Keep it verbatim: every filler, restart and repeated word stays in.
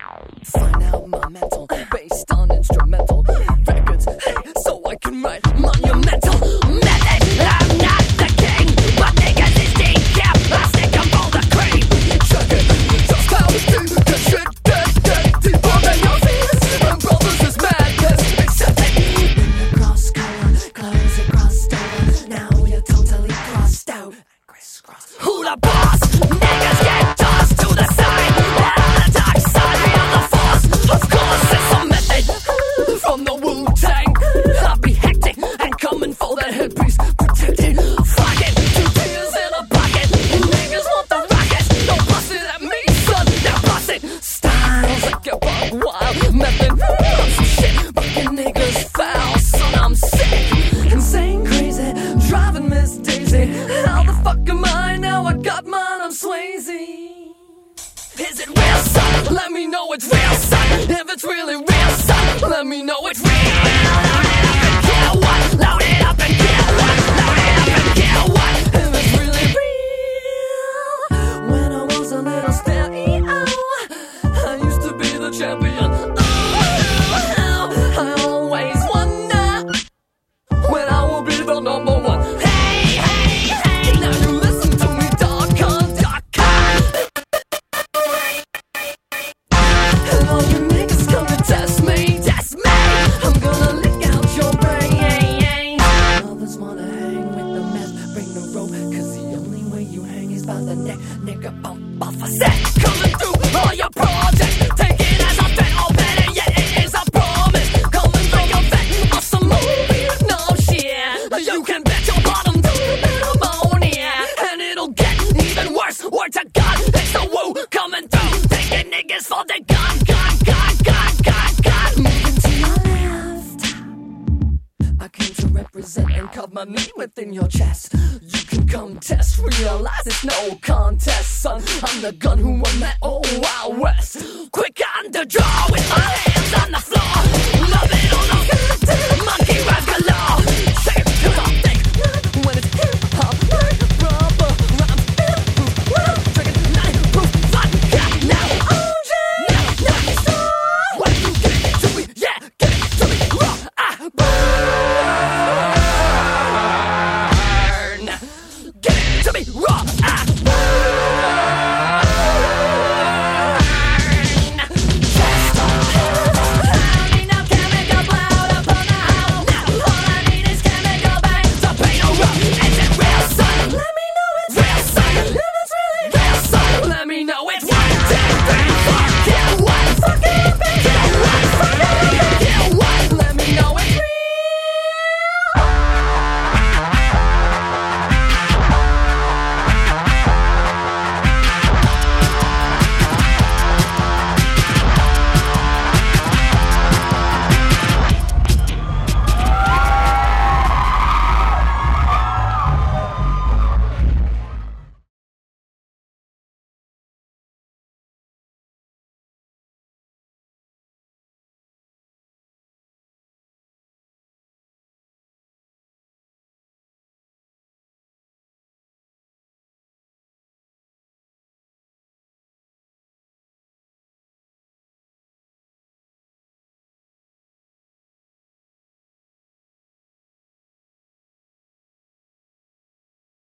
Find out my mental, based on instrumental records, hey, so I can write monumental method. I'm not the king, but niggas is decaf. I stick 'em for the cream. Check it, just how to do the shit get, get deeper than your fears. And brothers is madness, accept it. Cross color, clothes are crossed over. Now you're totally crossed out. Crisscross. Who the boss? Niggas get tossed to the side. On the dark side of the force. Of course, it's a method from the Wu-Tang. I'll be hectic and coming for that headpiece. Protected, fuck it, two tears in a pocket. Niggas want the rocket. Don't bust it at me, son. Now bust it. Styles like a bug wild method. I'm some shit, but you niggas foul, son. I'm sick, insane, crazy, driving Miss Daisy. How the fuck am I now? I got mine. I'm Swayze. Is it real, son? Let me know it's real, son. If it's really real, son, let me know it's real. Load it up and kill what? Load it up and kill what? Load it up and kill what? If it's really real. When I was a little stereo, I used to be the champion. Oh, I always wonder when I will be the number one. Hey, hey, hey, now you listen to me, dog con, dog con. And all you niggas come to test me, test me. I'm gonna lick out your brain. Others wanna hang with the mess, bring the rope, 'cause the only way you hang is by the neck. Nigga, bump off a set. Coming through all your projects, take it as a bet, or better yet, it is a promise. Coming from your vet, awesome movie, no shit. You can bet your bottom to pneumonia, and it'll get even worse. Word to God, it's the woo coming through, taking niggas for the gun, gun, gun, gun, gun, gun. Moving to your left, I came to represent and carve my name within your chest. You can come test, realize it's no contest, son. I'm the gun who won that old Wild West.